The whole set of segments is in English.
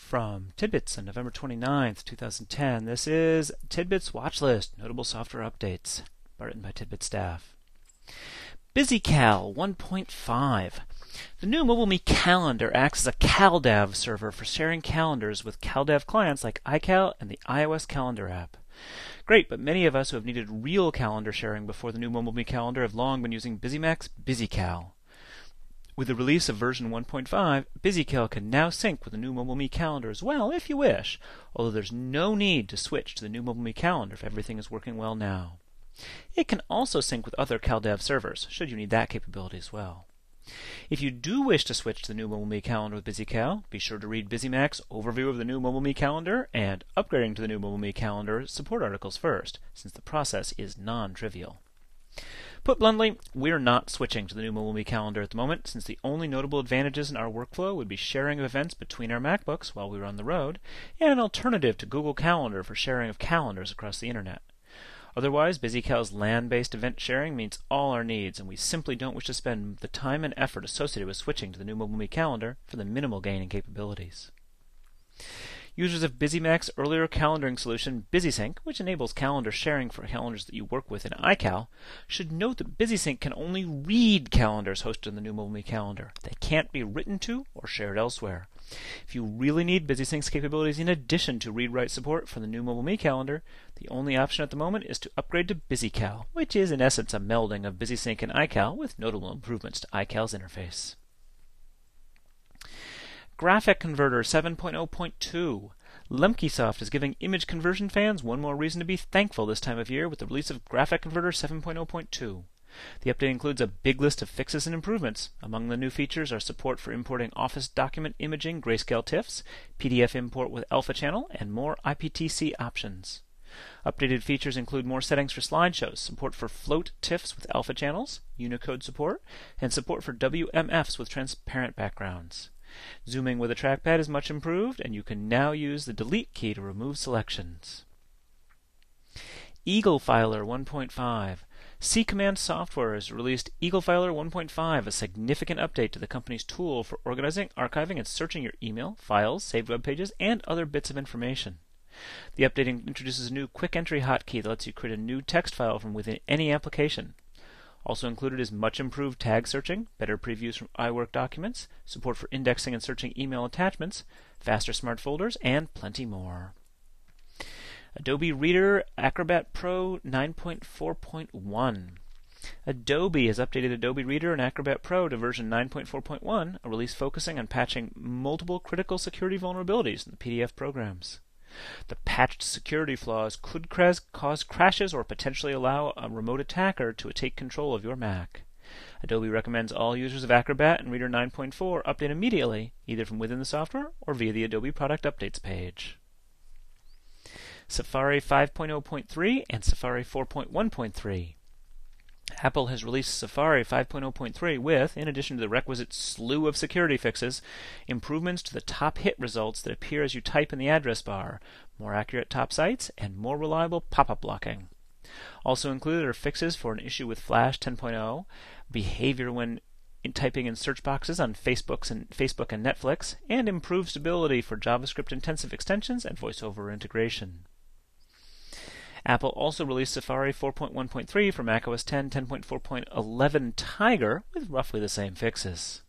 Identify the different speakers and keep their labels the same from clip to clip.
Speaker 1: from Tidbits on November 29th, 2010. This is Tidbits Watch List, Notable Software Updates, written by Tidbits staff. BusyCal 1.5. The new MobileMe calendar acts as a CalDAV server for sharing calendars with CalDAV clients like iCal and the iOS calendar app. Great, but many of us who have needed real calendar sharing before the new MobileMe calendar have long been using BusyMac's BusyCal. With the release of version 1.5, BusyCal can now sync with the new MobileMe calendar as well, if you wish, although there's no need to switch to the new MobileMe calendar if everything is working well now. It can also sync with other CalDAV servers, should you need that capability as well. If you do wish to switch to the new MobileMe calendar with BusyCal, be sure to read BusyMac's overview of the new MobileMe calendar and upgrading to the new MobileMe calendar support articles first, since the process is non-trivial. Put bluntly, we're not switching to the new MobileMe calendar at the moment, since the only notable advantages in our workflow would be sharing of events between our MacBooks while we were on the road, and an alternative to Google Calendar for sharing of calendars across the internet. Otherwise, BusyCal's LAN-based event sharing meets all our needs, and we simply don't wish to spend the time and effort associated with switching to the new MobileMe calendar for the minimal gain in capabilities. Users of BusyMac's earlier calendaring solution, BusySync, which enables calendar sharing for calendars that you work with in iCal, should note that BusySync can only read calendars hosted in the new MobileMe calendar. They can't be written to or shared elsewhere. If you really need BusySync's capabilities in addition to read-write support for the new MobileMe calendar, the only option at the moment is to upgrade to BusyCal, which is in essence a melding of BusySync and iCal with notable improvements to iCal's interface. Graphic Converter 7.0.2. Lemkesoft is giving image conversion fans one more reason to be thankful this time of year with the release of Graphic Converter 7.0.2. The update includes a big list of fixes and improvements. Among the new features are support for importing Office document imaging grayscale TIFFs, PDF import with Alpha Channel, and more IPTC options. Updated features include more settings for slideshows, support for float TIFFs with Alpha channels, Unicode support, and support for WMFs with transparent backgrounds. Zooming with a trackpad is much improved, and you can now use the delete key to remove selections. EagleFiler 1.5. C-Command Software has released EagleFiler 1.5, a significant update to the company's tool for organizing, archiving, and searching your email, files, saved web pages, and other bits of information. The update introduces a new quick entry hotkey that lets you create a new text file from within any application. Also included is much improved tag searching, better previews from iWork documents, support for indexing and searching email attachments, faster smart folders, and plenty more. Adobe Reader Acrobat Pro 9.4.1. Adobe has updated Adobe Reader and Acrobat Pro to version 9.4.1, a release focusing on patching multiple critical security vulnerabilities in the PDF programs. The patched security flaws could cause crashes or potentially allow a remote attacker to take control of your Mac. Adobe recommends all users of Acrobat and Reader 9.4 update immediately, either from within the software or via the Adobe Product Updates page. Safari 5.0.3 and Safari 4.1.3. Apple has released Safari 5.0.3 with, in addition to the requisite slew of security fixes, improvements to the top hit results that appear as you type in the address bar, more accurate top sites, and more reliable pop-up blocking. Also included are fixes for an issue with Flash 10.0, behavior when typing in search boxes on Facebook and Netflix, and improved stability for JavaScript-intensive extensions and VoiceOver integration. Apple also released Safari 4.1.3 for macOS 10 10.4.11 Tiger with roughly the same fixes.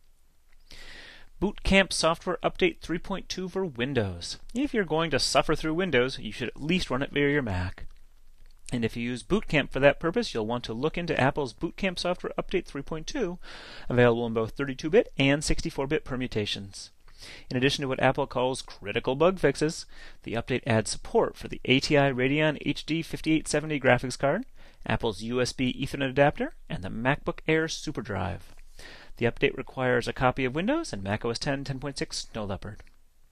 Speaker 1: Boot Camp Software Update 3.2 for Windows. If you're going to suffer through Windows, you should at least run it via your Mac. And if you use Boot Camp for that purpose, you'll want to look into Apple's Boot Camp Software Update 3.2, available in both 32-bit and 64-bit permutations. In addition to what Apple calls critical bug fixes, the update adds support for the ATI Radeon HD 5870 graphics card, Apple's USB Ethernet adapter, and the MacBook Air SuperDrive. The update requires a copy of Windows and macOS 10 10.6 Snow Leopard.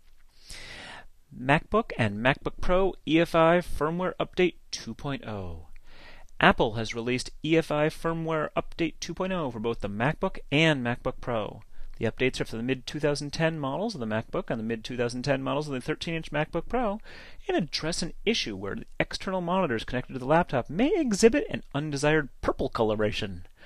Speaker 1: MacBook and MacBook Pro EFI Firmware Update 2.0. Apple has released EFI Firmware Update 2.0 for both the MacBook and MacBook Pro. The updates are for the mid-2010 models of the MacBook and the mid-2010 models of the 13-inch MacBook Pro, and address an issue where the external monitors connected to the laptop may exhibit an undesired purple coloration.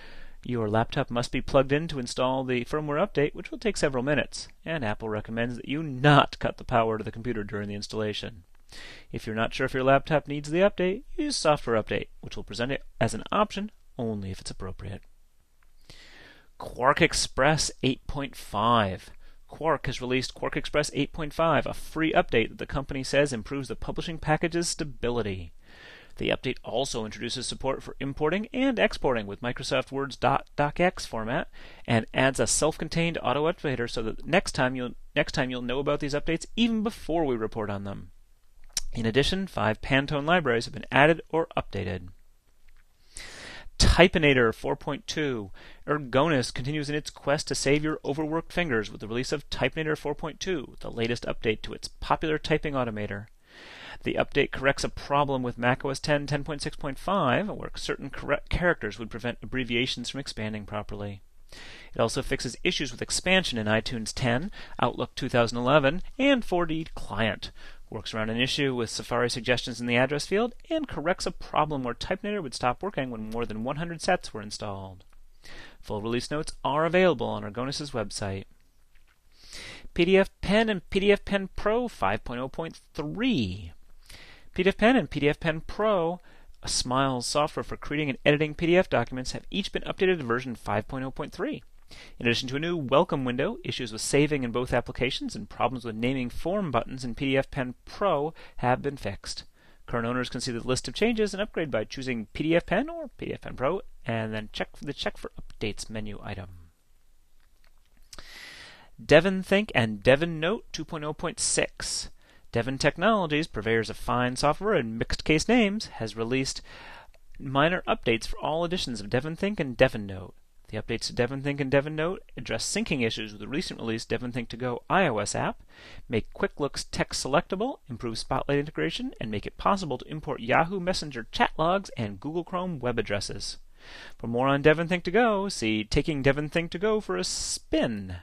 Speaker 1: Your laptop must be plugged in to install the firmware update, which will take several minutes, and Apple recommends that you not cut the power to the computer during the installation. If you're not sure if your laptop needs the update, use Software Update, which will present it as an option only if it's appropriate. Quark Express 8.5. Quark has released Quark Express 8.5, a free update that the company says improves the publishing package's stability. The update also introduces support for importing and exporting with Microsoft Word's .docx format and adds a self-contained auto-updater so that next time you'll know about these updates even before we report on them. In addition, 5 Pantone libraries have been added or updated. Typinator 4.2. Ergonis continues in its quest to save your overworked fingers with the release of Typinator 4.2, the latest update to its popular typing automator. The update corrects a problem with macOS 10 10.6.5, where certain characters would prevent abbreviations from expanding properly. It also fixes issues with expansion in iTunes 10, Outlook 2011, and 4D Client, works around an issue with Safari suggestions in the address field, and corrects a problem where Typinator would stop working when more than 100 sets were installed. Full release notes are available on Ergonis' website. PDF Pen and PDF Pen Pro 5.0.3. PDF Pen and PDF Pen Pro, a Smiles software for creating and editing PDF documents, have each been updated to version 5.0.3. In addition to a new welcome window, issues with saving in both applications and problems with naming form buttons in PDF Pen Pro have been fixed. Current owners can see the list of changes and upgrade by choosing PDF Pen or PDF Pen Pro, and then check for Updates menu item. DevonThink and DevonNote 2.0.6. Devon Technologies, purveyors of fine software and mixed-case names, has released minor updates for all editions of DevonThink and DevonNote. The updates to DevonThink and DevonNote address syncing issues with the recently released DevonThink To Go iOS app, make Quick Looks text selectable, improve Spotlight integration, and make it possible to import Yahoo Messenger chat logs and Google Chrome web addresses. For more on DevonThink To Go, see Taking DevonThink To Go for a Spin.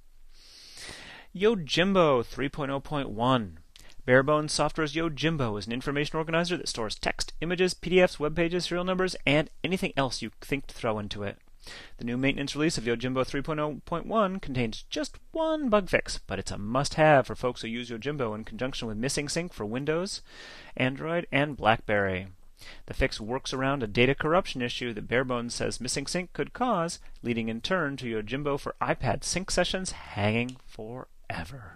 Speaker 1: Yojimbo 3.0.1. Barebones Software's Yojimbo is an information organizer that stores text, images, PDFs, web pages, serial numbers, and anything else you think to throw into it. The new maintenance release of Yojimbo 3.0.1 contains just one bug fix, but it's a must-have for folks who use Yojimbo in conjunction with Missing Sync for Windows, Android, and BlackBerry. The fix works around a data corruption issue that Barebones says Missing Sync could cause, leading in turn to Yojimbo for iPad sync sessions hanging forever.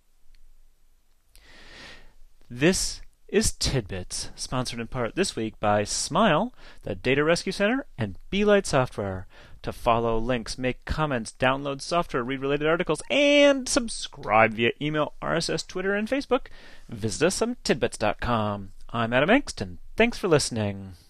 Speaker 1: This is Tidbits, sponsored in part this week by Smile, the Data Rescue Center, and Beelight Software. To follow links, make comments, download software, read related articles, and subscribe via email, RSS, Twitter, and Facebook, visit us on tidbits.com. I'm Adam Engst, and thanks for listening.